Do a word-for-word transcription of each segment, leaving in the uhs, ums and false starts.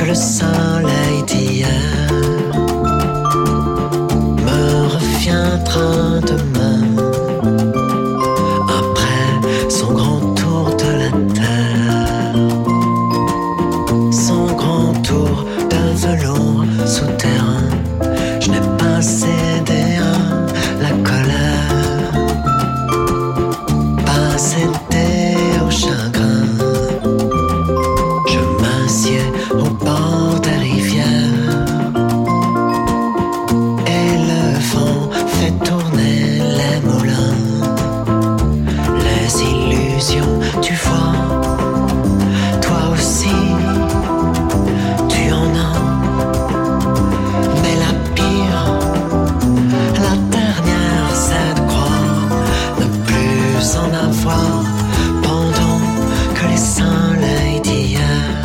le soleil d'hier me reviendra demain après son grand tour de la terre, son grand tour de velours souterrain. Je n'ai pas cédé à la colère, pas cédé au chagrin. Je m'assieds au bord des rivières et le vent fait tourner les moulins. Les illusions, tu vois, toi aussi, tu en as. Mais la pire, la dernière, c'est de croire ne plus en avoir pendant que les soleils d'hier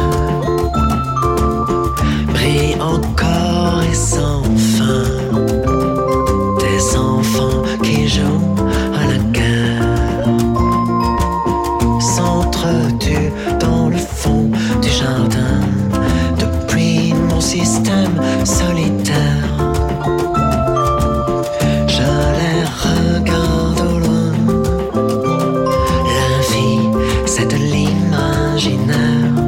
brillent encore et sans fin. Des enfants qui jouent à la guerre s'entretuent dans le fond du jardin depuis mon système solitaire. Je les regarde au loin. La vie, c'est de l'imaginaire.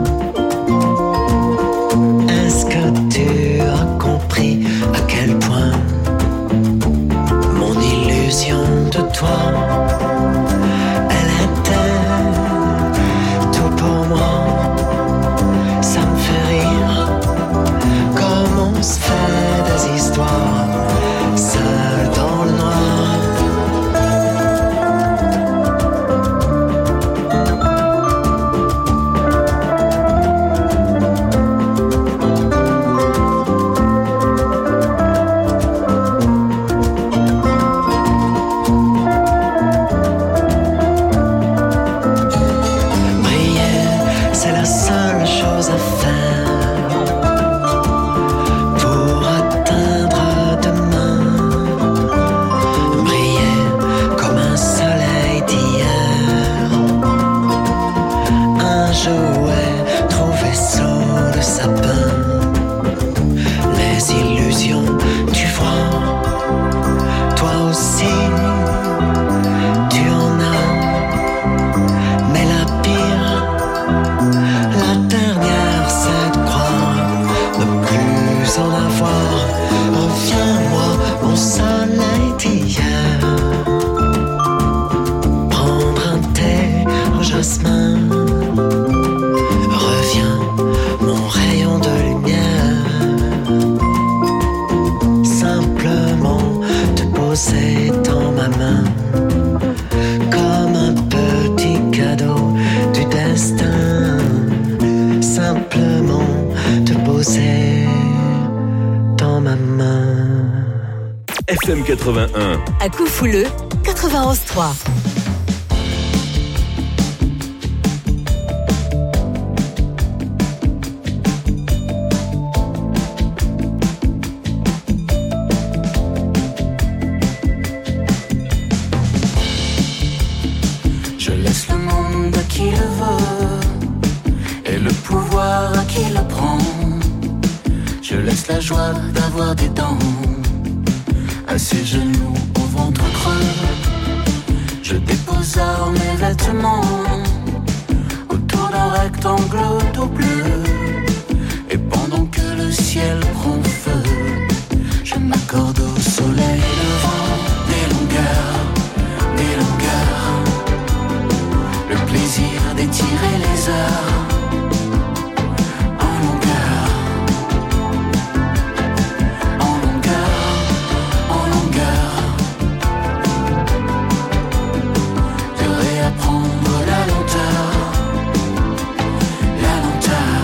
Est-ce que tu as compris à quel point mon illusion de toi, elle était tout pour moi? Ça me fait rire comme on se fait des histoires seul dans le noir. Briller, c'est la seule chose à faire pour atteindre demain. Briller comme un soleil d'hier, un jouet trouvé sous le sapin. Les illusions, tu vois, toi aussi, tu en as. Mais la pire, la dernière, c'est de croire ne plus en avoir. Reviens-moi, mon soleil d'hier, prendre un thé au jasmin. Reviens, mon rayon de lumière, simplement te poser dans ma main comme un petit cadeau du destin. Simplement te poser dans ma main. F M quatre-vingt-un. À Coufouleux, quatre-vingt-onze trois. Je laisse le monde à qui le veut et le pouvoir à qui le prend. Je laisse la joie d'avoir des dents à ses genoux au ventre creux. Je dépose alors mes vêtements autour d'un rectangle d'eau bleue. Et pendant que le ciel prend feu, je m'accorde au soleil levant des longueurs, des longueurs. Le plaisir d'étirer les heures en longueur, en longueur, en longueur. De réapprendre la lenteur, la lenteur.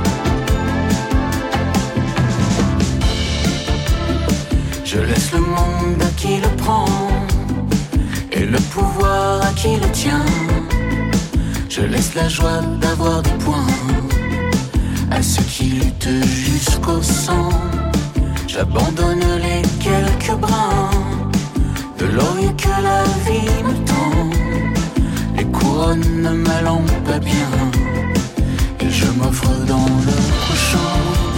Je laisse le monde à qui le prend et le pouvoir à qui le tient. Je laisse la joie d'avoir des points à ceux qui luttent jusqu'au sang. J'abandonne les quelques brins de l'œil que la vie me tend. Les couronnes ne m'allant pas bien et je m'offre dans le couchant.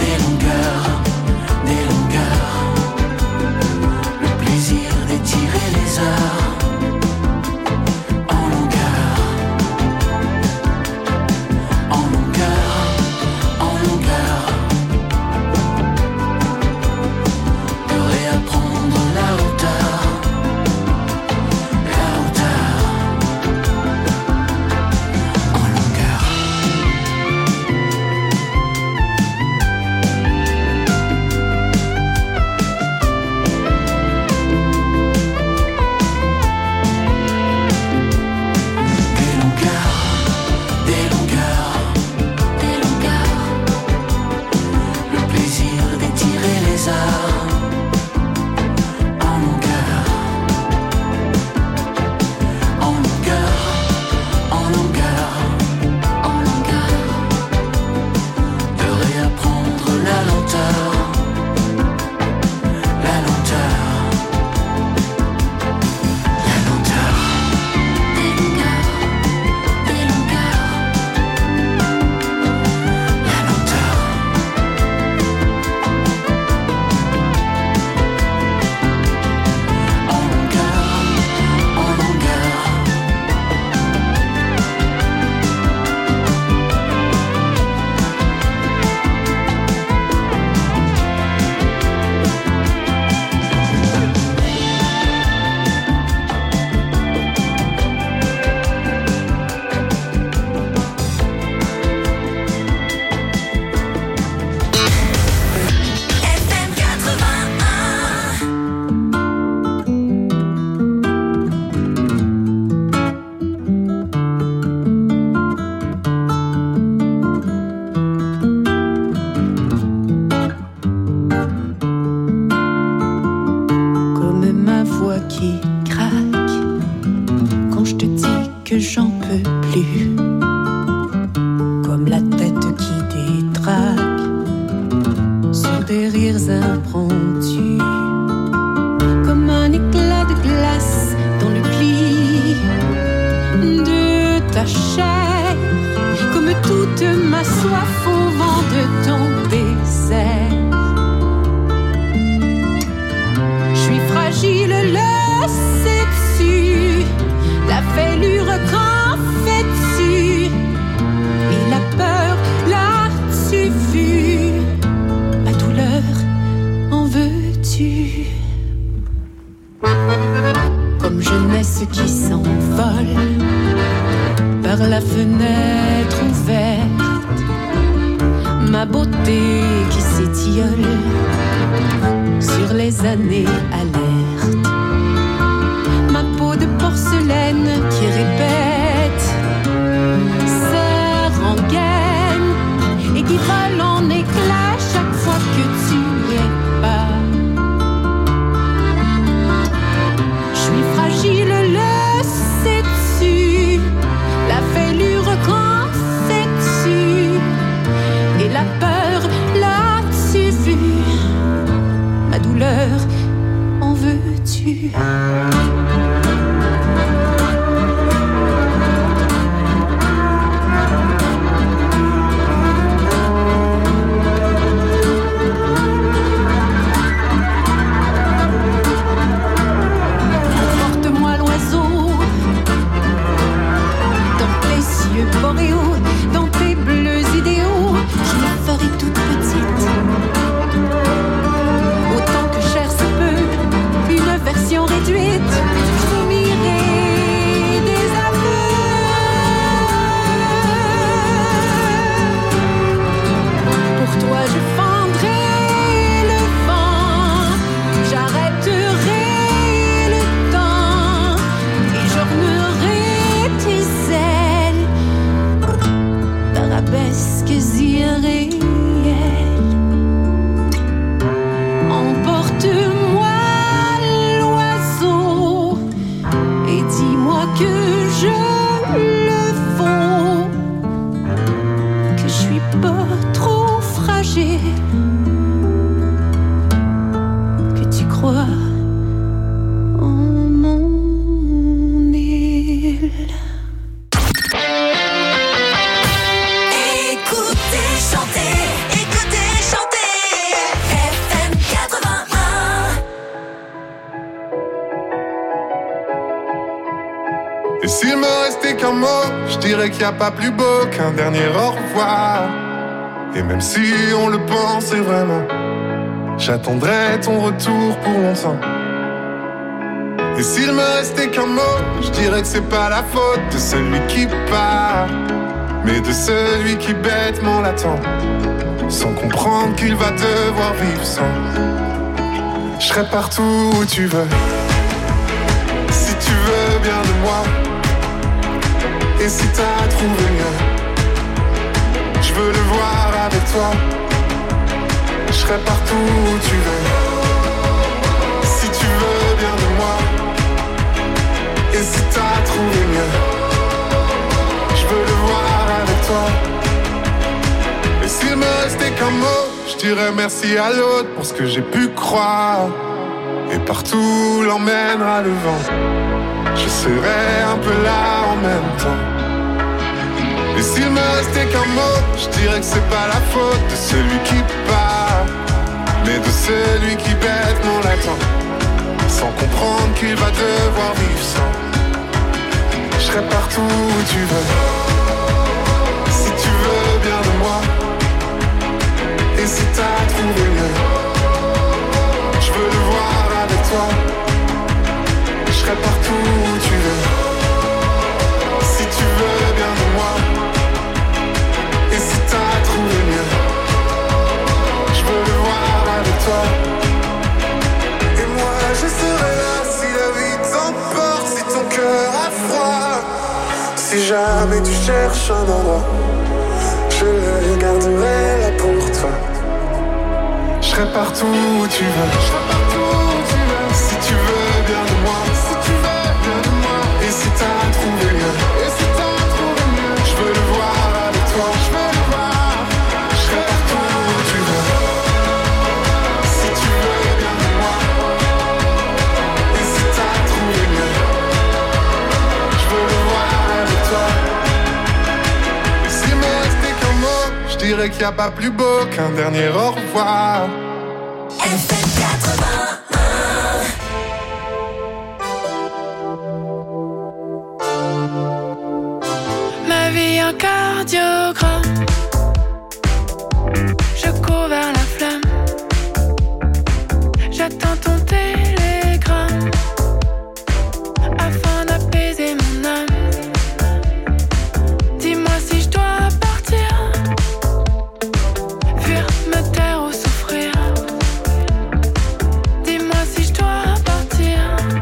j'en peux plus. Comme la tête qui détraque sur des rires impromptus. Comme un éclat de glace dans le pli de ta chair. Comme toute ma soif au vent de ton baiser. Je suis fragile, le sais-tu? La fêlure qu'en fais-tu? Et la peur, l'as-tu vu? Ma douleur, en veux-tu? Comme jeunesse qui s'envole par la fenêtre ouverte, ma beauté qui s'étiole sur les années alertes, ma peau de porcelaine qui répète sa rengaine et qui vole en éclats chaque fois que tu n'y es pas. Je suis fragile, le sais-tu? La fêlure qu'en fais-tu? Et la peur, l'as-tu vu? Ma douleur, en veux-tu? Porte-moi l'oiseau dans tes cieux boréaux, dans tes bleus idéaux. Je me ferai toute petite, autant que chair se peut, une version réduite. Je soumirai des aveux. Pour toi je fendrai le vent, j'arrêterai le temps et j'ornerai tes ailes d'arabesques irréelles. Emporte-moi l'oiseau et dis-moi que je le vaux, que je suis pas trop fragile, que tu crois en mon île. Écoutez, chantez, écoutez, chantez. F M quatre-vingt-un. Et s'il me restait qu'un mot, je dirais qu'il n'y a pas plus beau qu'un dernier au revoir. Et même si on le pensait vraiment, j'attendrai ton retour pour longtemps. Et s'il me restait qu'un mot, je dirais que c'est pas la faute de celui qui part, mais de celui qui bêtement l'attend, sans comprendre qu'il va devoir vivre sans. Je serai partout où tu veux, si tu veux bien de moi. Et si t'as trouvé mieux, je veux le voir avec toi. Je serai partout où tu veux, si tu veux bien de moi. Et si t'as trouvé mieux, je veux le voir avec toi. Et s'il me restait qu'un mot, je dirais merci à l'autre pour ce que j'ai pu croire. Et partout l'emmènera le vent, je serai un peu là en même temps. Et s'il me restait qu'un mot, je dirais que c'est pas la faute de celui qui part, mais de celui qui bêtement l'attend, sans comprendre qu'il va devoir vivre sans. Je serai partout où tu veux, si tu veux bien de moi. Et si t'as trouvé mieux, je veux le voir avec toi. Je serai partout où tu veux, si tu veux bien de moi. Et si t'as trouvé mieux, je veux le voir avec toi. Et moi je serai là si la vie t'emporte, si ton cœur a froid. Si jamais tu cherches un endroit, je le garderai là pour toi. Je serai partout où tu veux, je serai partout où tu veux. Si tu veux bien de moi, si tu veux bien de moi. Et si t'as trouvé mieux, et si je dirais qu'il n'y a pas plus beau qu'un dernier au revoir. F M quatre-vingt-un. Ma vie un cardiogramme. Je cours vers la flamme. J'attends ton télégramme afin d'apaiser mon âme. Dis-moi si je dois partir, fuir, me taire ou souffrir. Dis-moi si je dois partir,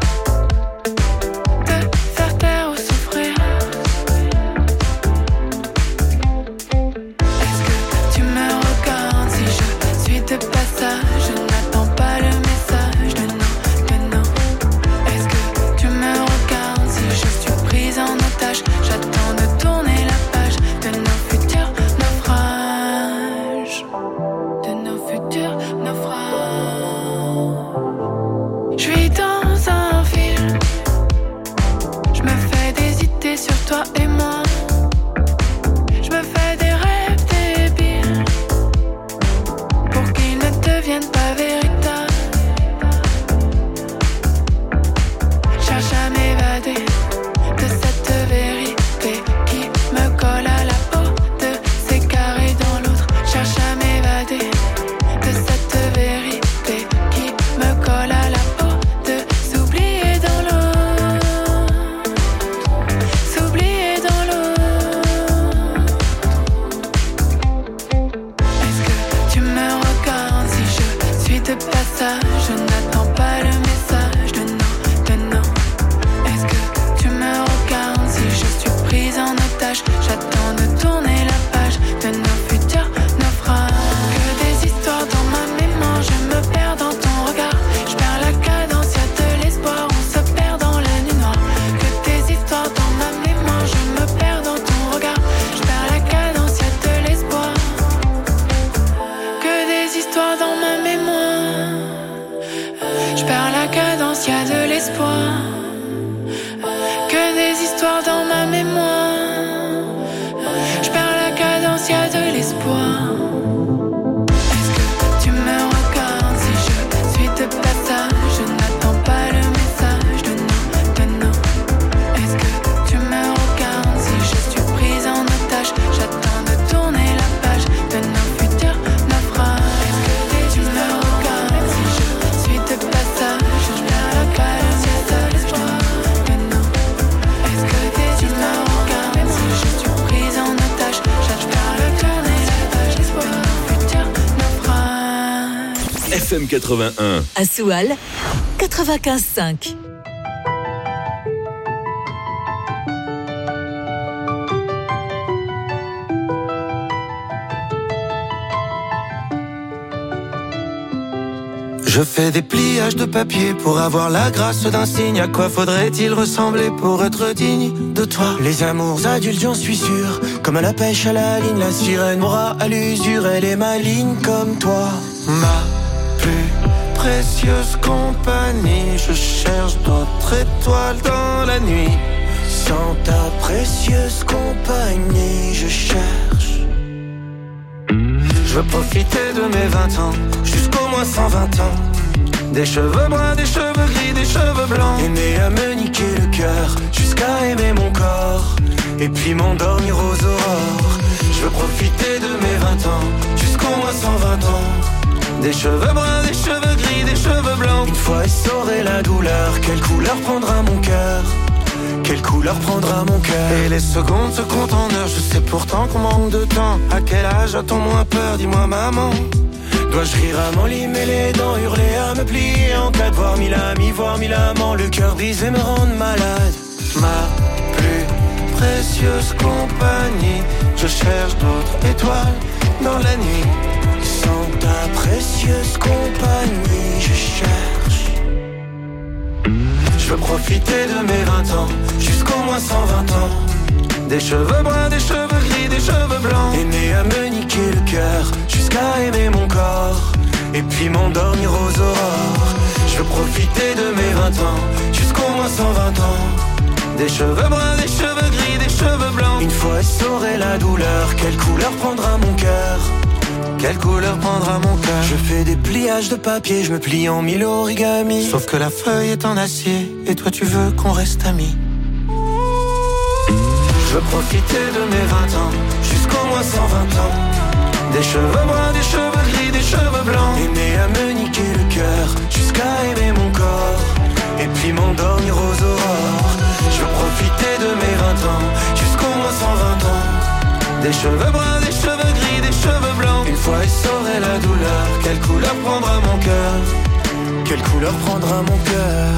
te faire taire ou souffrir. Est-ce que tu me regardes si je suis de passage? Je n'attends pas le message de non, de non. Est-ce que tu me regardes si je suis prise en otage? J'attends de tourner la page de nos futurs naufrages, de nos futurs naufrages. Je suis dans un film, je me fais des idées sur toi et moi. Je me fais des rêves débiles pour qu'ils ne deviennent pas véritables. Cherche à m'évader de cette vérité qui me colle à la peau, de s'égarer dans l'autre. Cherche à m'évader de cette vérité qui me colle à la peau, de s'oublier dans l'autre, s'oublier dans l'autre. Est-ce que tu me regardes si je suis de passage? Je n'attends pas le message de non, de non. Est-ce que tu me regardes si je suis prise en otage? J'attends de tourner la page de nos futurs naufrages. Que des histoires dans ma mémoire, je me perds dans ton regard. Je perds la cadence, y'a de l'espoir, on se perd dans la nuit noire. Que des histoires dans ma mémoire, je me perds dans ton regard. Je perds la cadence, y'a de l'espoir. Que des histoires dans ma mémoire. Je perds la cadence, y'a de l'espoir. Que des histoires dans ma mémoire. Je perds la cadence, y'a de l'espoir. Est-ce que tu me regardes si je suis de passage? Je n'attends pas le message de non, de non. Est-ce que tu me regardes si je suis prise en otage? J'attends de tourner la page de nos futurs naufrages. Est-ce que tu me regardes si je suis de passage? Je perds la cadence, y'a de l'espoir. De non. Est-ce que tu me regardes si je suis prise en otage? J'attends de tourner la page de nos futurs naufrages. F M quatre-vingt-un. À Soual, quatre-vingt-quinze cinq. Je fais des pliages de papier pour avoir la grâce d'un signe. À quoi faudrait-il ressembler pour être digne de toi? Les amours adultes, j'en suis sûr, comme à la pêche à la ligne. La sirène m'aura à l'usure, elle est maligne comme toi. Ma plus précieuse compagnie, je cherche d'autres étoiles dans la nuit. Sans ta précieuse compagnie, je cherche. Je veux profiter de mes vingt ans, jusqu'au moins cent vingt ans. Des cheveux bruns, des cheveux gris, des cheveux blancs. Aimer à me niquer le cœur, jusqu'à aimer mon corps. Et puis m'endormir aux aurores. Je veux profiter de mes vingt ans, jusqu'au moins cent vingt ans. Des cheveux bruns, des cheveux gris, des cheveux blancs. Une fois essoré la douleur, quelle couleur prendra mon cœur? Quelle couleur prendra mon cœur? Et les secondes se comptent en heures. Je sais pourtant qu'on manque de temps. À quel âge a-t-on moins peur? Dis-moi maman. Dois-je rire à m'enlimer les dents, hurler à me plier en quatre, voir mille amis, voir mille amants, le cœur brisé me rendre malade? Ma plus précieuse compagnie, je cherche d'autres étoiles dans la nuit. Sans ta précieuse compagnie, je cherche. Je veux profiter de mes vingt ans, jusqu'au moins cent vingt ans. Des cheveux bruns, des cheveux gris, des cheveux blancs. Aimer à me niquer le cœur, jusqu'à aimer mon corps. Et puis m'endormir aux aurores. Je veux profiter de mes vingt ans, jusqu'au moins cent vingt ans. Des cheveux bruns, des cheveux gris, des cheveux blancs. Une fois essoré la douleur, quelle couleur prendra mon cœur? Quelle couleur prendra mon cœur? Je fais des pliages de papier, je me plie en mille origami. Sauf que la feuille est en acier, et toi tu veux qu'on reste amis. Je veux profiter de mes vingt ans, jusqu'au moins cent vingt ans. Des cheveux bruns, des cheveux gris, des cheveux blancs. Aimer à me niquer le cœur, jusqu'à aimer mon corps. Et puis m'endormir aux aurores. Je veux profiter de mes vingt ans, jusqu'au moins cent vingt ans. Des cheveux bruns, des cheveux gris, des cheveux blancs. Une fois essoré la douleur, quelle couleur prendra mon cœur? Quelle couleur prendra mon cœur?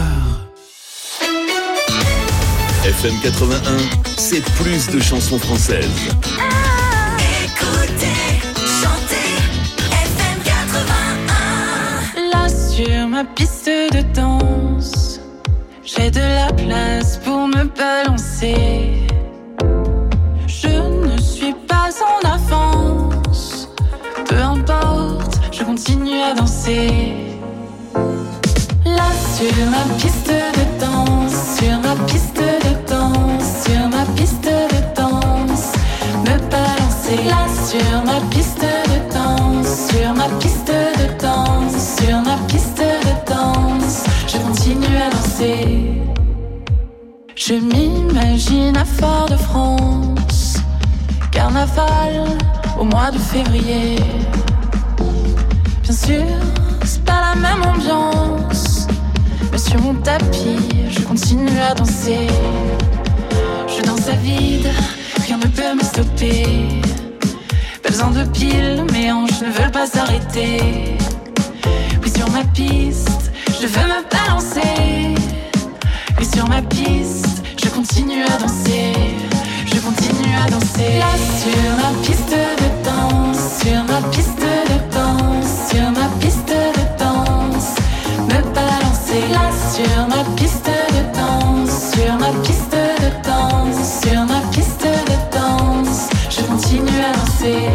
F M quatre-vingt-un, c'est plus de chansons françaises. Ah, écoutez, chantez, F M quatre-vingt-un. Là sur ma piste de danse, j'ai de la place pour me balancer. Je ne suis pas en avance, peu importe, je continue à danser. Là sur ma piste de danse, sur ma piste de danse, sur ma piste de danse, me balancer. Là sur ma piste de danse, sur ma piste de danse, sur ma piste de danse, je continue à danser. Je m'imagine à Fort-de-France, carnaval au mois de février. Bien sûr, c'est pas la même ambiance, mais sur mon tapis, je continue à danser. Je danse à vide, rien ne peut me stopper. Pas besoin de piles, mes hanches ne veulent pas s'arrêter. Oui, sur ma piste, je veux me balancer. Oui, sur ma piste, je continue à danser. Je continue à danser. Là sur ma piste de danse, sur ma piste de danse, sur ma piste de danse, me balancer. Là sur ma piste de danse, sur ma piste de danse, sur ma piste de danse, je continue à danser.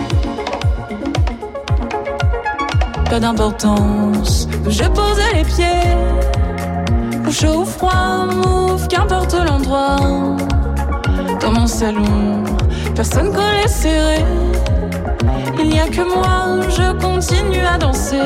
Pas d'importance où je posais les pieds, ou chaud ou froid, move, qu'importe l'endroit. Dans mon salon, personne collé serré. Il n'y a que moi, je continue à danser.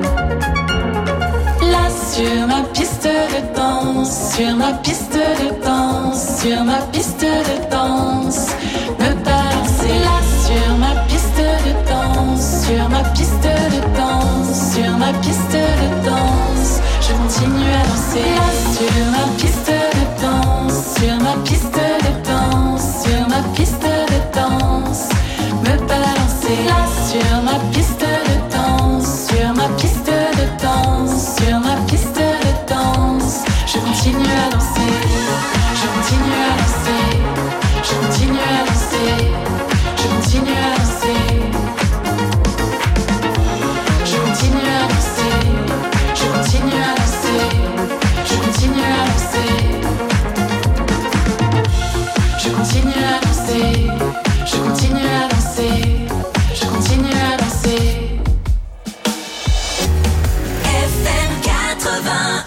Là sur ma piste de danse, sur ma piste de danse, sur ma piste de danse, me balancer. Là sur ma piste de danse, sur ma piste de danse, sur ma piste de danse, je continue à danser. Là sur ma piste de danse, sur ma piste de danse, sur ma piste de danse, me balancer. Là sur ma piste de danse, sur ma piste de danse, sur ma piste de danse, je continue à danser. Je continue à danser. Je continue à danser. Je continue à danser. Je continue à danser. Je continue à danser. Je continue à danser. Je continue à danser. Je continue à danser. Je continue à danser. F M quatre-vingt-un.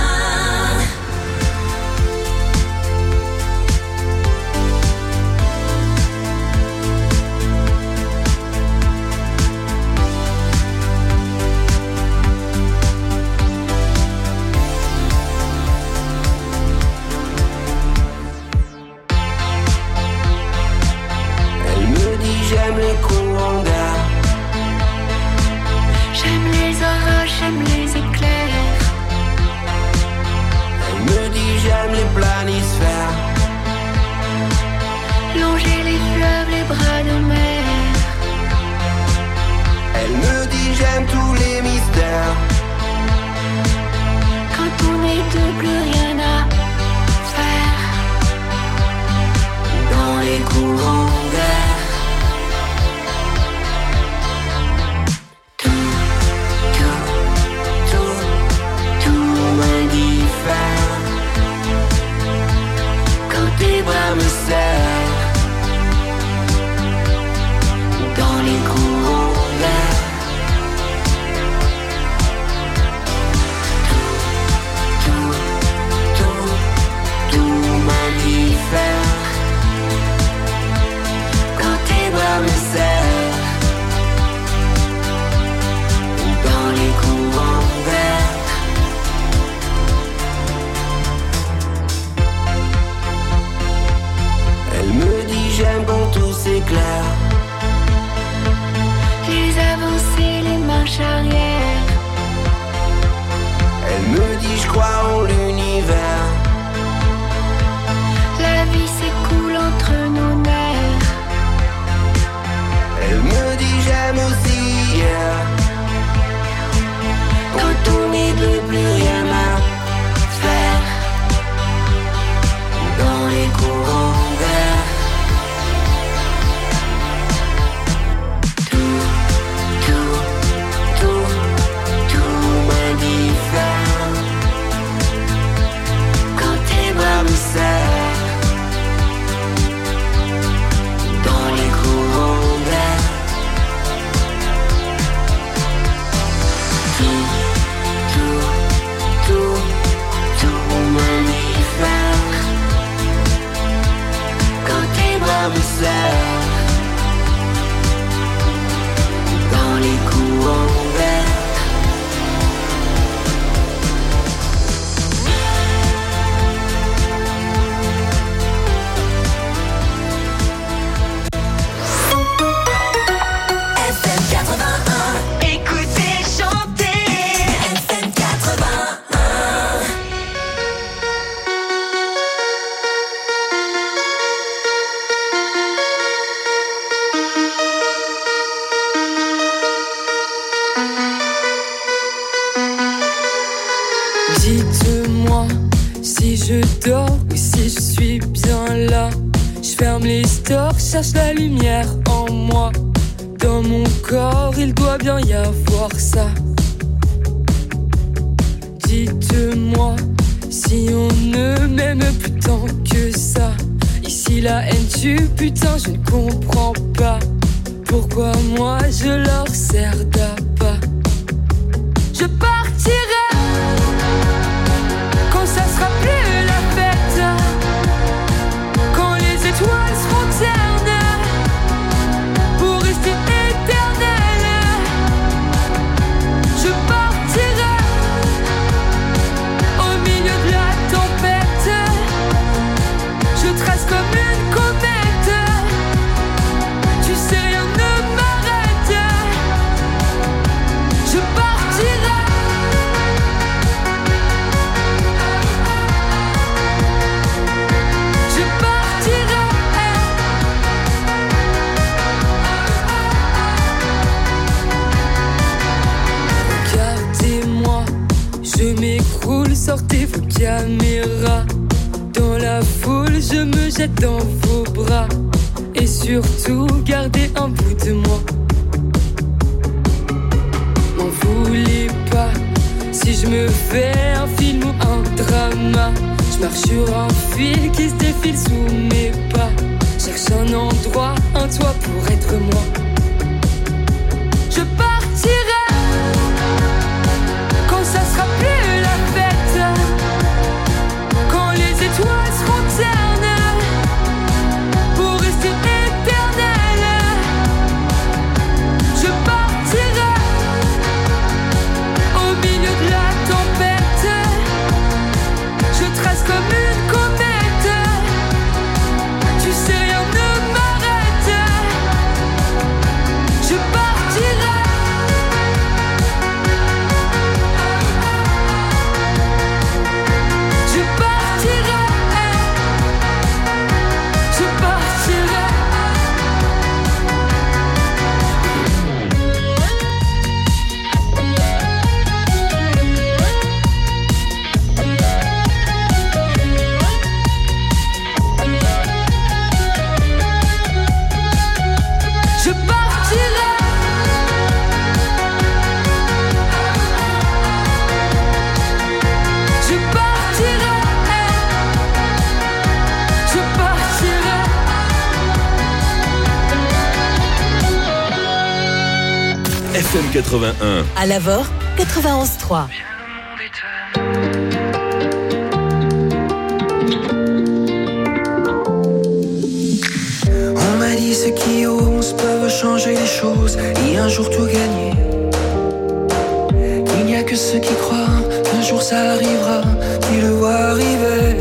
Elle me dit j'aime les courants d'air. J'aime les orages, j'aime les éclairs. Elle me dit j'aime les planisphères. Longer les fleuves, les bras de mer. Elle me dit j'aime tous les mystères. Quand on est deux, plus rien à faire. Dans les courants d'air. Tout, tout, tout, tout m'indiffère. Quand tes bras me serrent. Dans les courants d'air. Tout, tout, t'aime aussi, yeah. Quand on n'est plus, plus rien à faire dans les courants verts. Tout, tout, tout, tout m'indiffère quand tes bras me serrent dans les courants verts. Tout, tout, tout, tout m'indiffère quand tes bras me serrent dans les courants verts. F M quatre-vingt-un, écoutez, chantez. F M quatre-vingt-un. Dites-moi si je dors ou si je suis bien là. Je ferme les stores, cherche la lumière en moi. Dans mon corps, il doit bien y avoir ça. Dites-moi si on ne m'aime plus tant que ça. Ici la haine tue, putain, je ne comprends pas pourquoi moi je leur sers d'appât. Je partirai quand ça sera plus la fête, quand les étoiles seront ternes pour rester éternelles. Je partirai au milieu de la tempête. Je trace comme une comète. Tu sais, rien ne m'arrête. Je partirai. Je partirai. Regardez-moi, je m'écroule, sortez vos caméras. Dans la foule, je me jette dans vos bras. Et surtout, gardez un bout de moi. M'en voulez pas si je me fais un film ou un drama. Je marche sur un fil qui se défile sous mes pas. Cherche un endroit, un toit pour être moi. Je partirai quand ça sera plus la fête, quand les étoiles seront ternes pour rester éternelles. Je partirai au milieu de la tempête. Je trace comme une comète. Tu sais, rien ne m'arrête. Je partirai. Je partirai. Je partirai. Je partirai. Je partirai. Je partirai. F M quatre-vingt-un. À Lavore, quatre-vingt-onze trois. On m'a dit ceux qui osent peuvent changer les choses et un jour tout gagner. Il n'y a que ceux qui croient qu'un jour ça arrivera, qui le voient arriver.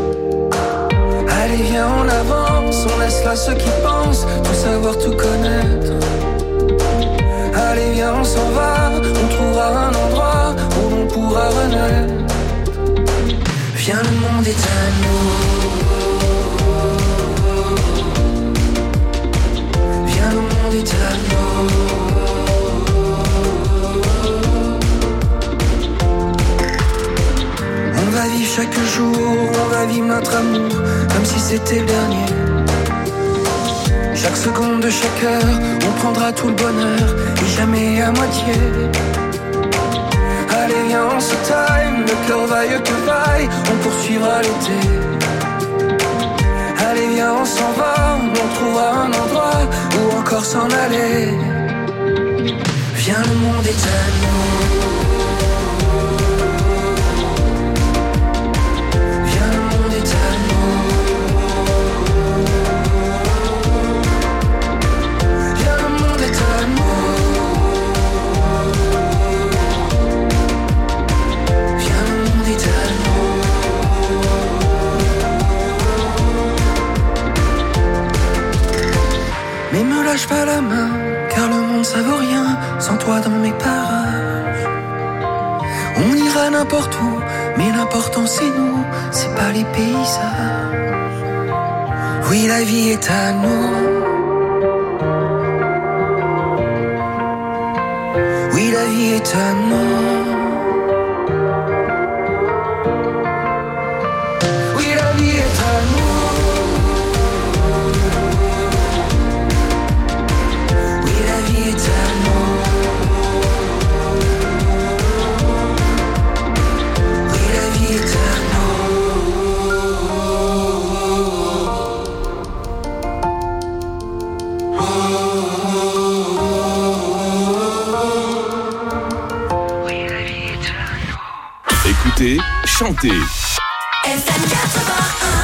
Allez viens on avance, on laisse là ceux qui pensent tout savoir, tout connaître. Allez viens on s'en va, on trouvera un endroit où l'on pourra renaître. Viens le monde est à nous. Viens le monde est à nous. vivre notre amour comme si c'était le dernier. Chaque seconde de chaque heure, on prendra tout le bonheur et jamais à moitié. Allez viens on se time, le cœur vaille que vaille, on poursuivra l'été. Allez viens on s'en va, on trouvera un endroit où encore s'en aller. Viens le monde est à nous. Viens le monde est à nous. Viens le monde est à nous. Viens le monde est à nous. Mais me lâche pas la main, car le monde ça vaut rien sans toi dans mes parages. On ira n'importe où, mais l'important c'est nous, c'est pas les paysages. Oui la vie est à nous. Oui la vie est à nous. Oui la vie est à nous. Écoutez, chantez. F M quatre-vingt-un.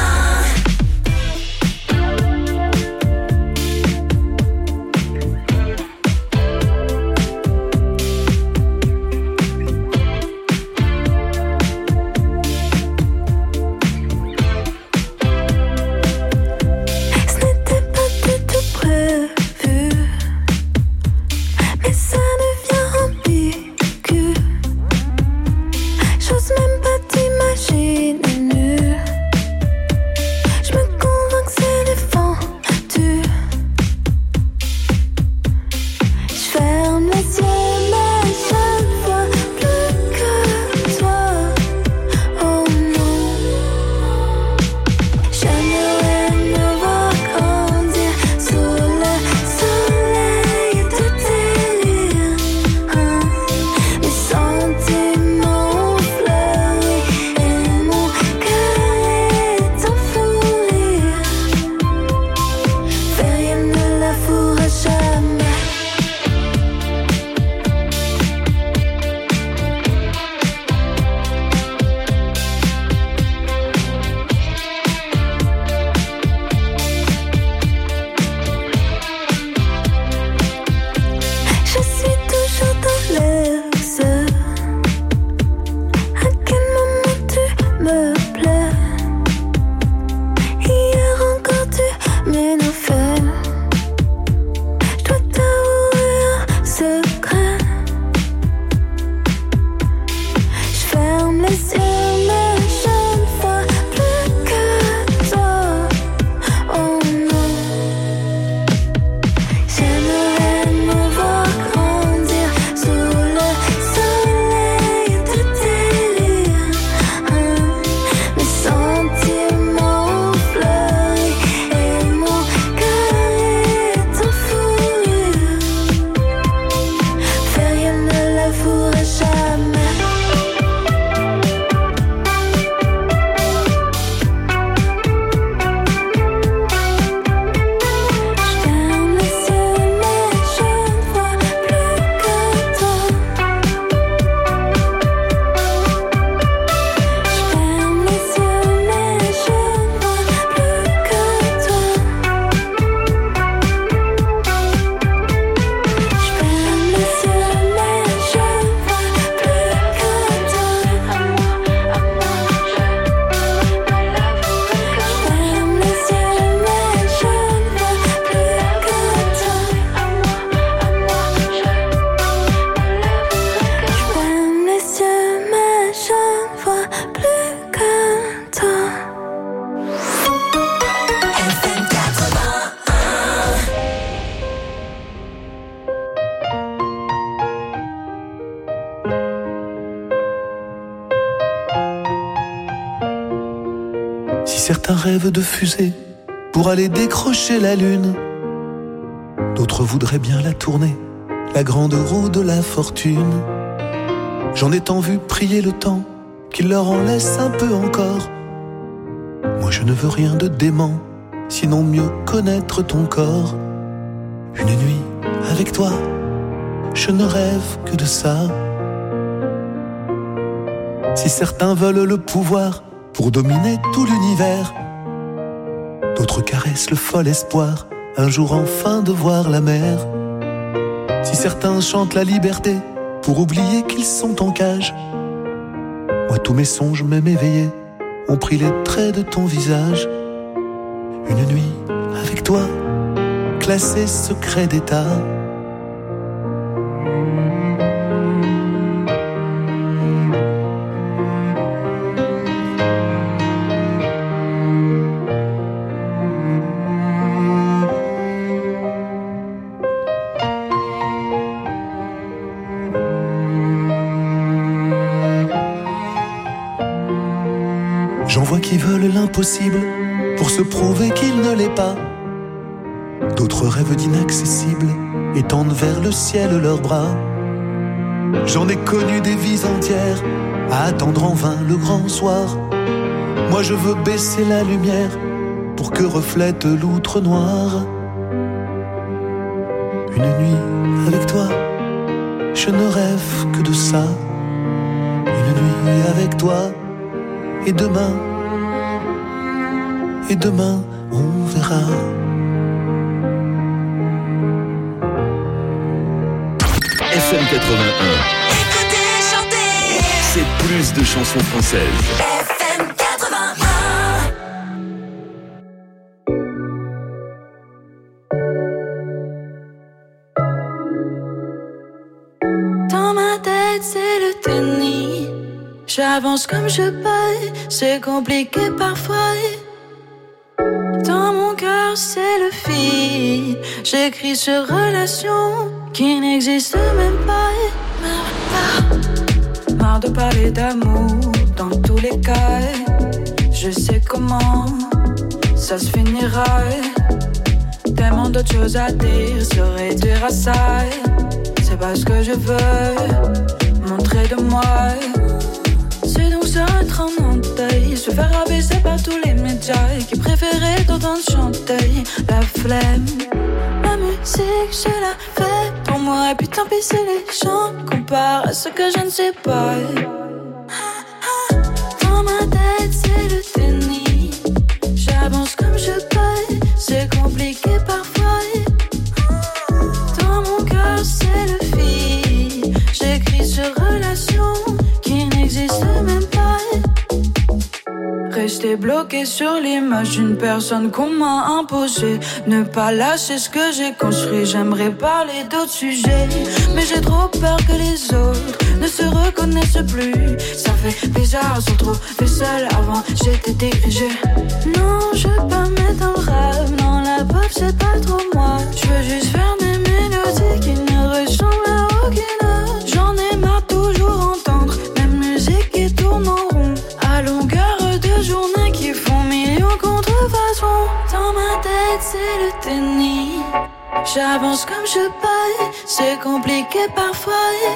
J'ose même pas t'imaginer nul. certains rêvent de fusée pour aller décrocher la lune, d'autres voudraient bien la tourner, la grande roue de la fortune. J'en ai tant vu prier le temps qu'il leur en laisse un peu encore. Moi je ne veux rien de dément, sinon mieux connaître ton corps. Une nuit avec toi, je ne rêve que de ça. Si certains veulent le pouvoir pour dominer tout l'univers, d'autres caressent le fol espoir un jour enfin de voir la mer. Si certains chantent la liberté pour oublier qu'ils sont en cage, moi tous mes songes même éveillés ont pris les traits de ton visage. Une nuit avec toi, classé secret d'état. J'en vois qui veulent l'impossible pour se prouver qu'il ne l'est pas. D'autres rêvent d'inaccessible et tendent vers le ciel leurs bras. J'en ai connu des vies entières à attendre en vain le grand soir. Moi je veux baisser la lumière pour que reflète l'outre noir. Une nuit avec toi, je ne rêve que de ça. Une nuit avec toi, et demain, et demain on verra. F M quatre-vingt-un. Écoutez, chantez. C'est plus de chansons françaises. F M quatre-vingt-un. Dans ma tête, c'est le tennis. J'avance comme je peux, c'est compliqué parfois. Dans mon cœur, c'est le fil. J'écris sur relations qui n'existent même pas. Marre, marre de parler d'amour dans tous les cas. Je sais comment ça se finira. Tellement d'autres choses à dire, se réduire à ça. C'est pas ce que je veux montrer de moi. C'est donc ça être en entaille, se faire abaisser par tous les médias qui préféraient d'entendre chanter la flemme. La musique, je la fais pour moi, et puis tant pis si les gens comparent à ce que je ne sais pas. Dans ma tête, c'est le tennis. J'avance comme je peux, c'est compliqué parfois. Dans mon cœur, c'est le fil. J'écris sur relations qui n'existe même pas. Rester bloqué sur l'image d'une personne qu'on m'a imposée. Ne pas lâcher ce que j'ai construit. J'aimerais parler d'autres sujets, mais j'ai trop peur que les autres ne se reconnaissent plus. Ça fait bizarre, se retrouver seul. Avant j'étais dirigée. Non, je veux pas me mettre dans le rap. Non, la pop c'est pas trop moi. Je veux juste faire des mélodies qui ne ressemblent à aucune autre. J'en ai marre toujours entendre même musique qui tourne en rond à longueur de journée qui font millions contrefaçons. Dans ma tête c'est le tennis. J'avance comme je peux, c'est compliqué parfois.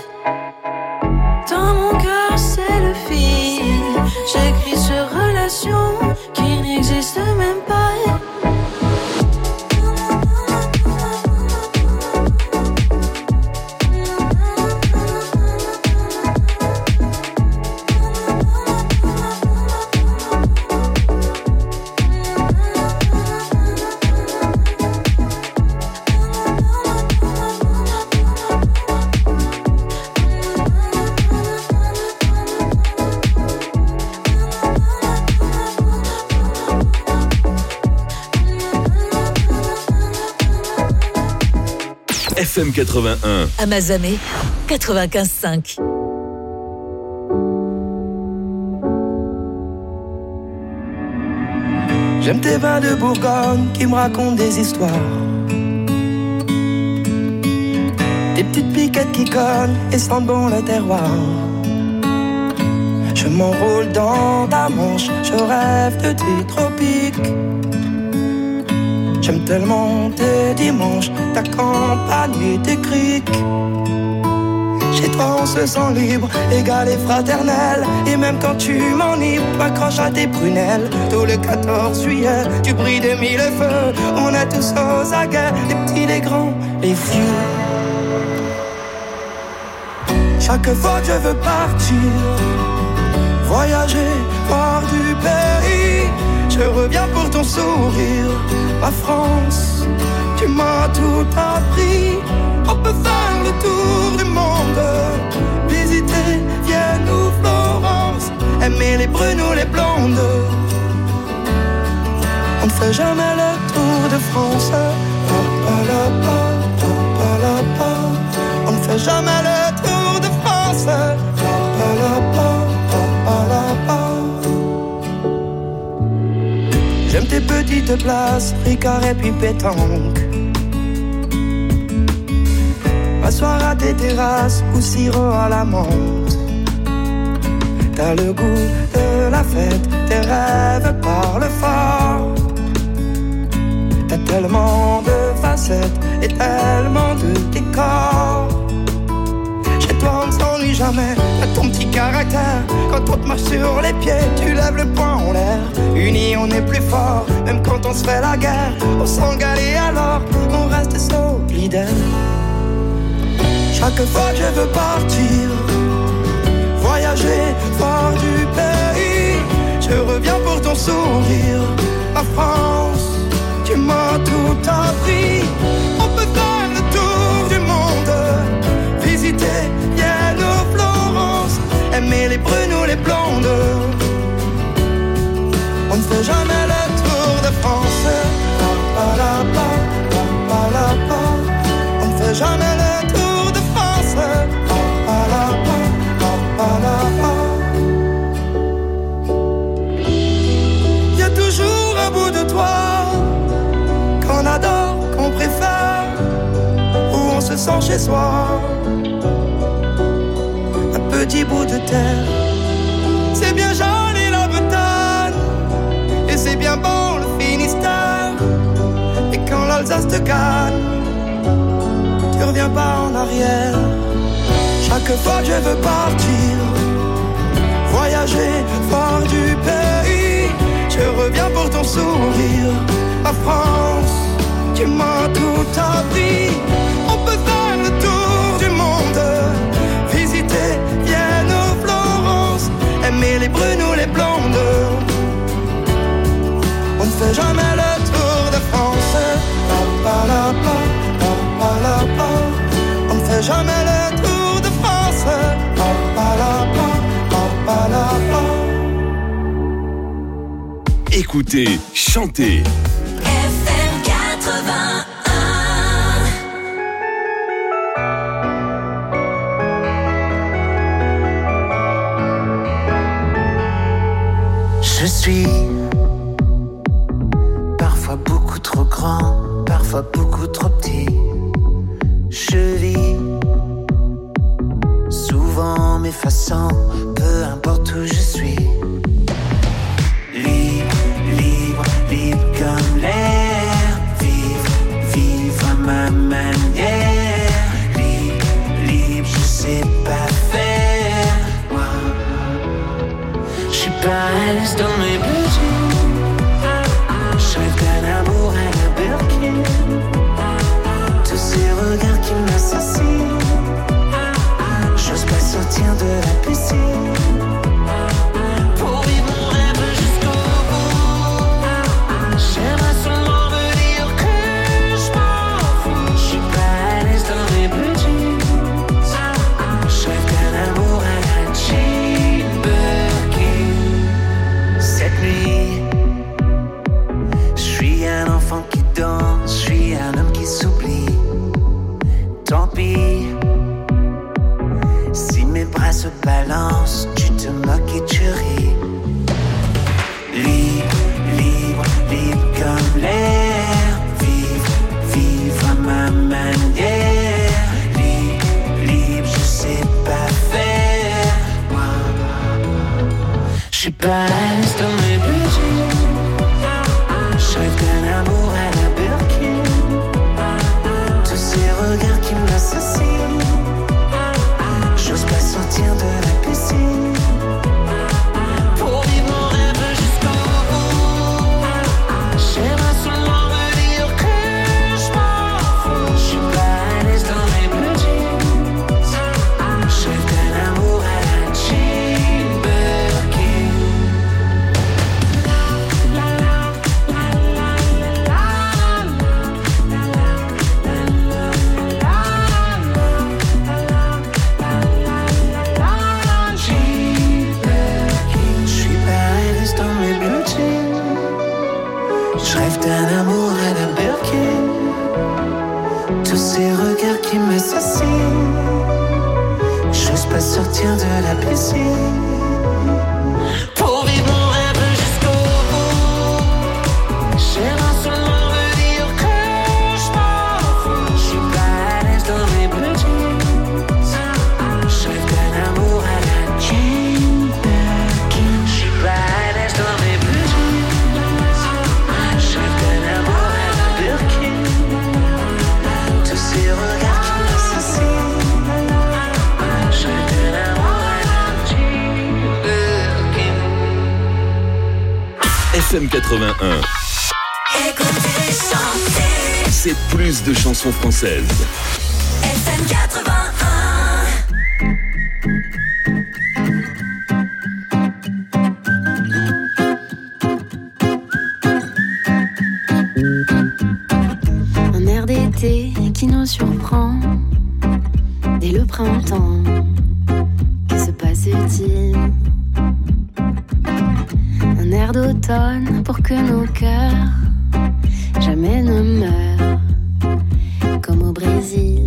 Dans mon cœur c'est le fil. J'écris sur relations qui n'existent même pas. F M quatre-vingt-un. Amazone quatre-vingt-quinze cinq. J'aime tes vins de Bourgogne qui me racontent des histoires. Des petites piquettes qui collent et sentent bon le terroir. Je m'enroule dans ta manche, je rêve de tes tropiques. J'aime tellement tes dimanches, ta campagne et tes criques. Chez toi on se sent libre, égal et fraternel. Et même quand tu m'enivres, m'accroche à tes prunelles. Tout le quatorze juillet, tu brilles de mille feux. On est tous aux aguets, les petits, les grands, les vieux. Chaque fois que je veux partir, voyager, voir du pays, je reviens pour ton sourire. Ma France, tu m'as tout appris. On peut faire le tour du monde, visiter Vienne ou Florence, aimer les brunes ou les blondes. On ne fait jamais le tour de France. Pa, pa, la, pa, pa, pa, la, pa. On ne fait jamais le tour de France. Pa, pa, la, pa, pa, pa, la, pa. J'aime tes petites places, Ricard et puis pétanque. M'asseoir à tes terrasses ou sirop à la menthe. T'as le goût de la fête, tes rêves parlent fort. T'as tellement de facettes et tellement de décors. Chez toi on ne s'ennuie jamais, t'as ton petit caractère. Quand on te marche sur les pieds, tu lèves le poing en l'air. Unis on est plus fort, même quand on se fait la guerre. On s'engale et alors, on reste solidaire. Chaque fois que je veux partir, voyager, voir du pays, je reviens pour ton sourire. Ma France, tu m'as tout appris. On peut faire le tour du monde, visiter Vienne ou Florence, aimer les brunes ou les blondes. On ne fait jamais le tour de France. Pa, pa, la, pa, pa, pa, la, pa. On ne fait jamais le tour. Y'a toujours un bout de toi qu'on adore, qu'on préfère, où on se sent chez soi. Un petit bout de terre, c'est bien joli la Bretagne, et c'est bien bon le Finistère. Et quand l'Alsace te gagne, tu reviens pas en arrière. Chaque fois que je veux partir, voyager, voir du pays, je reviens pour ton sourire. Ma France, tu m'as tout appris. On peut faire le tour du monde, visiter Vienne ou Florence, aimer les brunes ou les blondes. On ne fait jamais le tour de France. Pa, pa, la, pa, pa, pa, la, pa. On ne fait jamais le tour. Écoutez, chantez. F M quatre-vingt-un. Je suis parfois beaucoup trop grand, parfois beaucoup trop petit. Je vis souvent m'effaçant, peu importe où je suis. Libre, libre, libre comme l'air. Vivre, vivre à ma manière. Libre, libre, je sais pas faire. Moi, je suis pas à l'aise dans mes besoins. Je rêve d'un amour à la Birkin. Tous ces regards qui m'assassinent. J'ose pas sortir de la piscine. Pour vivre mon rêve jusqu'au bout. J'aimerais seulement me dire que je m'en fous. Je suis pas à l'aise dans mes petits. Je rêve d'un amour à la Jane Birkin. Cette nuit, je suis un enfant qui danse. Je suis un homme qui s'oublie. Tant pis. Si mes bras se balancent, tu te moques et tu ris. Libre, libre, libre comme l'air. Vivre, vivre à ma manière. Libre, libre, je sais pas faire. Moi, pas à l'aise dans mes blue jeans. Je rêve d'un amour à la Birkin. Tous ces regards qui m'assassinent. J'ose pas sortir de la piscine. Pour vivre mon rêve jusqu'au bout. J'aimerais seulement me dire que je m'en fous. Je suis pas à l'aise dans mes blue jeans. Je rêve d'un amour à la Jean Birkin. Je suis pas à l'aise dans mes blue jeans. Je rêve d'un amour à la Birkin. Tous ces regards qui m'assassinent. J'ose pas sortir de la piscine. Pour vivre mon rêve jusqu'au bout. J'aimerais seulement me dire que je m'en fous. Je suis pas à l'aise dans mes blue jeans. Je rêve d'un amour à la Jean Birkin. Je suis pas à l'aise dans mes blue jeans. Je rêve d'un amour à la Birkin. Tous ces regards qui m'assassinent. Je rêve d'un amour à la Jean Birkin. F M quatre-vingt-un, Écoutez, chanter. c'est plus de chansons françaises. F M quatre-vingt-un. Un air d'été qui nous surprend dès le printemps. Que se passe-t-il? Un air d'automne pour que nos cœurs jamais ne meurent comme au Brésil.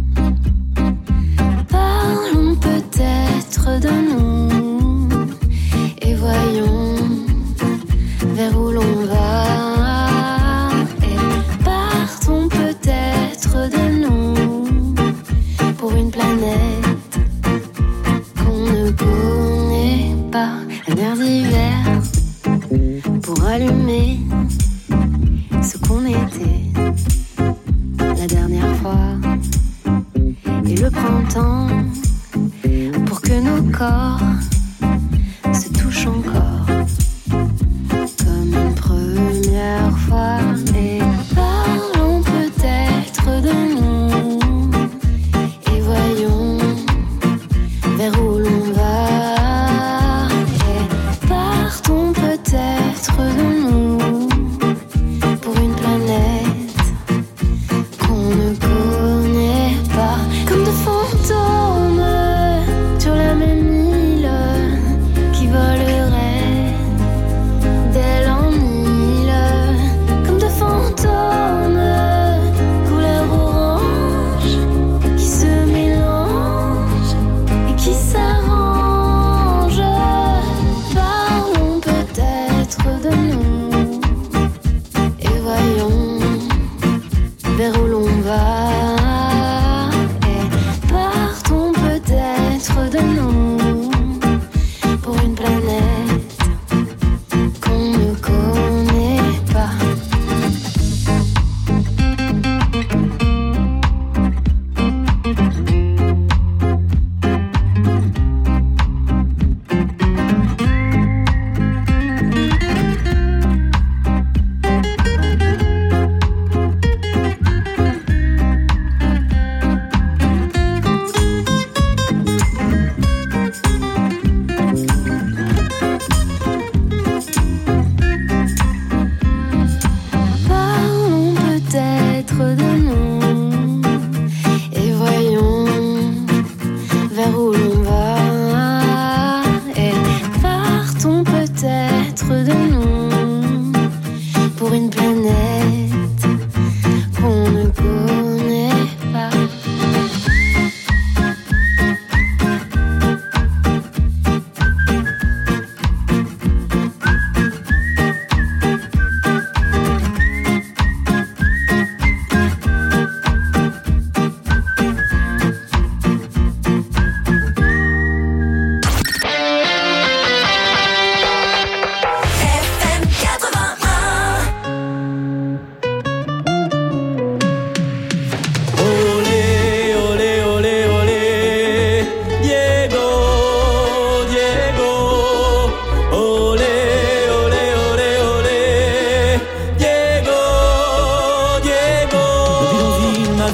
Parlons peut-être de nous et voyons vers où l'on va. Et partons peut-être de nous pour une planète qu'on ne connaît pas. Un air d'hiver pour allumer ce qu'on était la dernière fois. Et le printemps pour que nos corps se touchent encore comme une première fois. Et parlons peut-être de nous et voyons vers où l'on va. Et partons peut-être de nous pour une planète qu'on ne connaît pas. Comme de fantômes sur la même île qui voleraient d'elle en île. Comme de fantômes couleur orange qui se mélangent et qui s'arrangent. Parlons peut-être de nous et voyons vers où l'on va. Et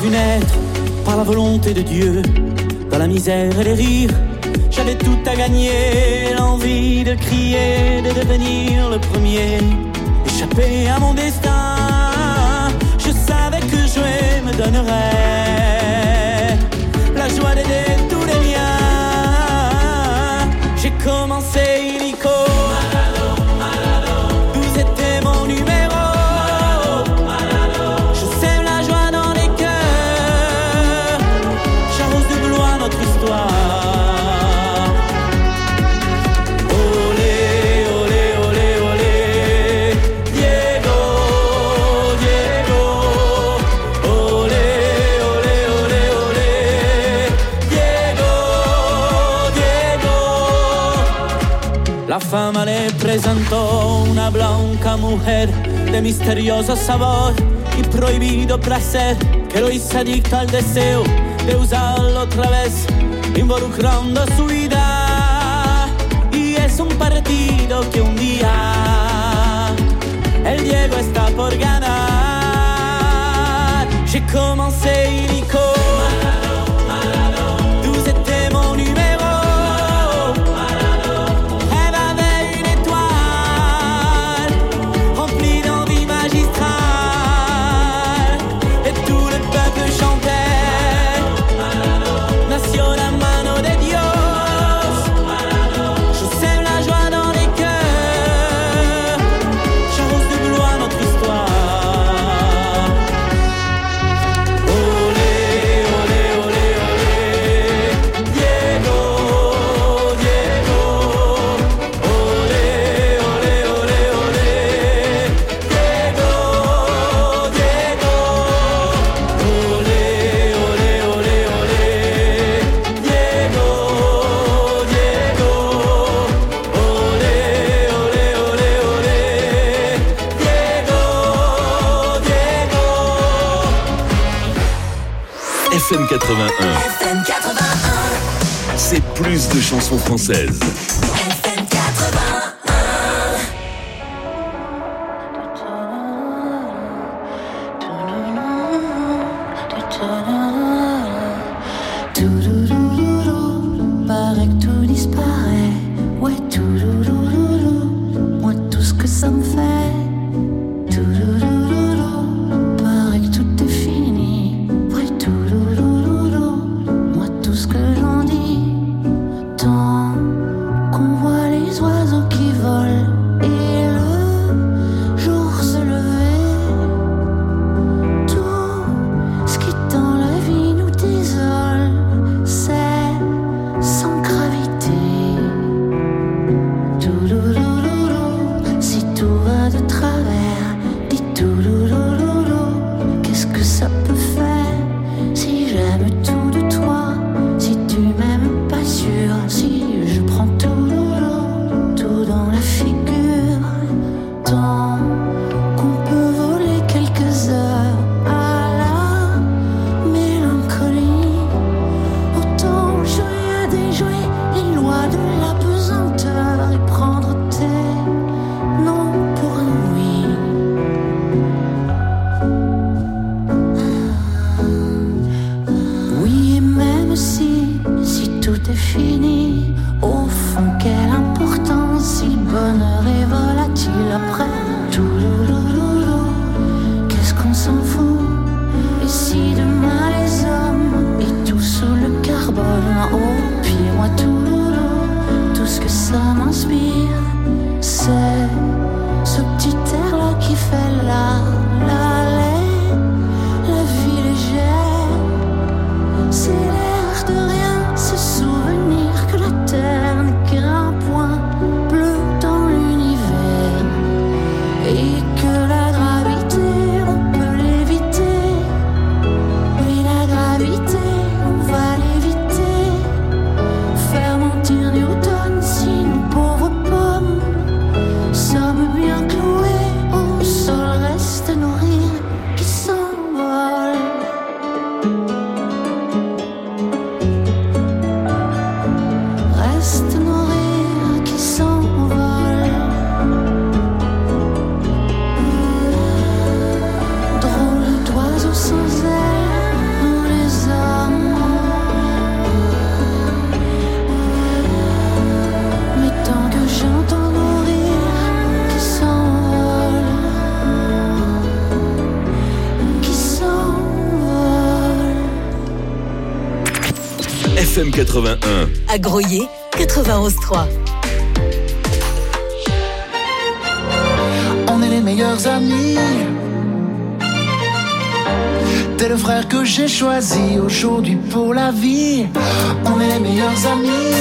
vu naître par la volonté de Dieu, dans la misère et les rires, j'avais tout à gagner, l'envie de crier, de devenir le premier, échapper à mon destin. Je savais que jouer me donnerait la joie d'aider tous les miens. J'ai commencé illico, vous étiez mon numéro. Je sème la joie dans les cœurs, j'arrose de gloire notre histoire. La fama le presentó una blanca mujer de misterioso sabor y prohibido placer que lo hizo adicto al deseo de usarlo otra vez, involucrando su vida. Y es un partido que un día el Diego está por ganar. J'ai commencé illico, vous étiez mon numéro. F M quatre-vingt-un. F M quatre-vingt-un. C'est plus de chansons françaises. F M quatre-vingt-un. Paraît que tout disparaît. Ouais, tout moi tout ce que ça me fait. Paraît que tout est fini. Ouais, tout moi tout ce que j'en dis. Tant qu'on voit les oiseaux qui volent et le jour se lever, tout ce qui dans la vie nous désole, c'est sans gravité. Si tout va de travers, dis tout, qu'est-ce que ça peut faire? Si j'aime tout de toi, si tu m'aimes pas sûr, si je prends tout, tout dans la figure, tant qu'on peut voler quelques heures à la mélancolie, autant jouer à déjouer les lois de la pesanteur et prendre tes non pour un oui. Oui, et même si, si tout est fini, au fond, quelle importance si le bonheur est volatile après tout. Qu'est-ce qu'on s'en fout? Et si demain les hommes et tout sous le carbone en haut, puis moi tout, tout ce que ça m'inspire, c'est ce petit air-là qui fait la, la, la, la vie légère. C'est l'air de rien, ce souvenir que la terre n'est qu'un point bleu dans l'univers et que la gravité, on peut l'éviter. Oui, la gravité, on va l'éviter. Faire mentir Newton si nous pauvres pauvres F M quatre-vingt-un. À Groyer, quatre-vingt-onze trois. On est les meilleurs amis. T'es le frère que j'ai choisi aujourd'hui pour la vie. On est les meilleurs amis.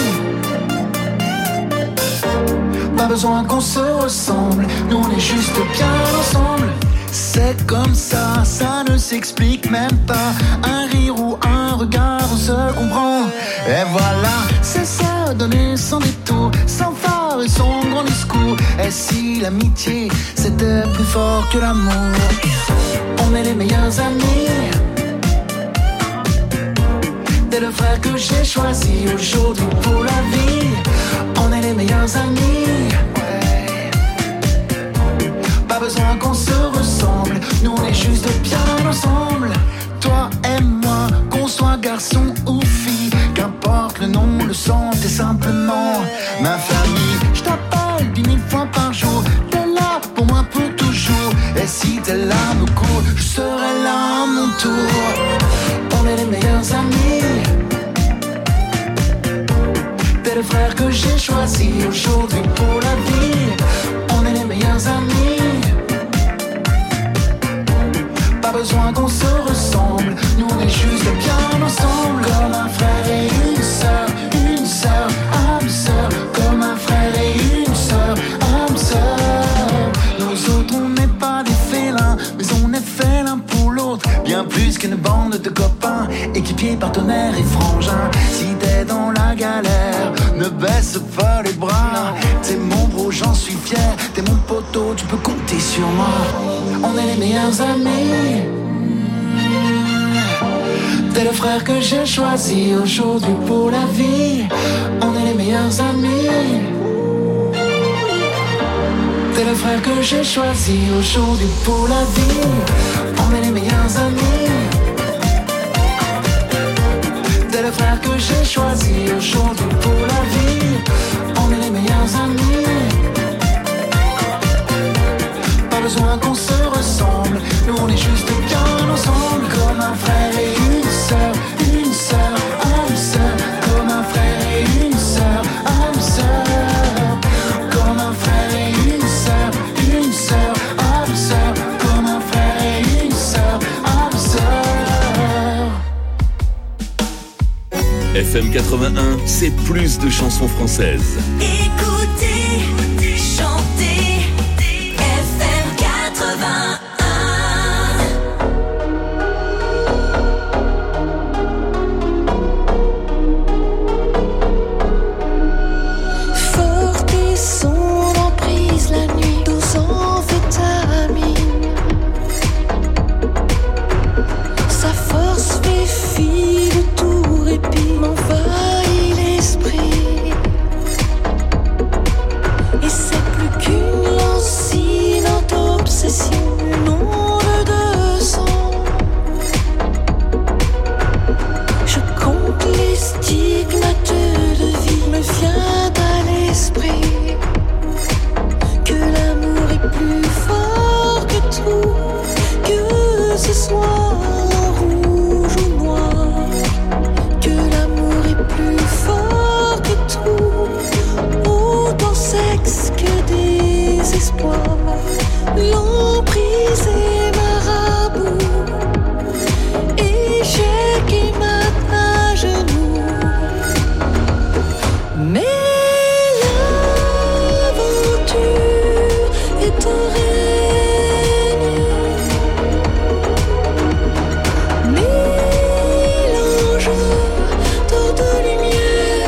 Pas besoin qu'on se ressemble, nous on est juste bien ensemble. C'est comme ça, ça ne s'explique même pas. Un rire ou un regard, on se comprend. Et voilà, c'est ça, donner sans détour, sans phare et son grand discours. Et si l'amitié, c'était plus fort que l'amour? On est les meilleurs amis. T'es le frère que j'ai choisi aujourd'hui pour la vie. On est les meilleurs amis. Ouais. Pas besoin qu'on se ressemble, nous on est juste bien ensemble. Toi et moi, qu'on soit garçon ou fille, qu'importe le nom, le sang, t'es simplement ma famille. Je t'appelle dix mille fois par jour, t'es là pour moi pour toujours. Et si tes larmes coulent, je serai là à mon tour. On est les meilleurs amis. T'es le frère que j'ai choisi aujourd'hui pour la vie. On est les meilleurs amis. Pas besoin qu'on se ressemble, nous on est juste bien ensemble. Comme un frère et une sœur, une sœur, âme sœur. Comme un frère et une sœur, âme sœur. Nous autres on n'est pas des félins, mais on est fait l'un pour l'autre. Bien plus qu'une bande de copains, équipiers, partenaires et frangins. Si t'es dans la galère, ne baisse pas les bras. T'es mon bro, j'en suis fier. T'es mon poteau, tu peux compter sur moi. On est les meilleurs amis. T'es le frère que j'ai choisi aujourd'hui pour la vie. On est les meilleurs amis. T'es le frère que j'ai choisi aujourd'hui pour la vie. On est les meilleurs amis. T'es le frère que j'ai choisi aujourd'hui pour la vie. On est les meilleurs amis. Pas besoin qu'on se ressemble, nous on est juste bien ensemble. Comme un frère et une sœur, une sœur, âme sœur. Comme un frère et une sœur, âme sœur. Comme un frère et une sœur, une sœur, âme sœur. Comme un frère et une sœur, âme sœur. F M quatre-vingt-un, c'est plus de chansons françaises. Écoutez, chantez, F M quatre-vingt-un. Forte et son emprise la nuit, dose amphétamine. Sa force fait fi de tout répit, m'envahit l'esprit. Et c'est plus qu'une lancinante obsession, une onde de sang. Je compte les stigmates de vie, me vient à l'esprit que l'amour est plus fort que tout, que ce soit rouge ou noir, que l'amour est plus fort que tout, autant sexe que désespoir. L'emprise est marabout, échec et maintenant à genoux. Mais l'aventure est en règne. Mélange d'or de lumière.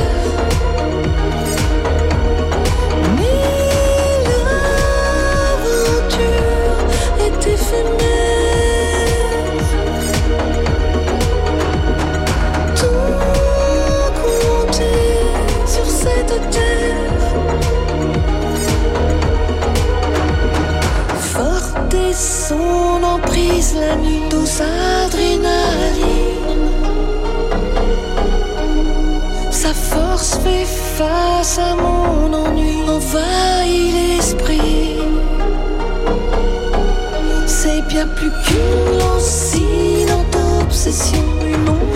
Mais l'aventure est éphémère. Tout compter sur cette terre. Forte et son emprise la nuit, dose adrénaline. Sa force fait face à mon ennui, envahit l'esprit. C'est bien plus qu'une lancinante obsession, une onde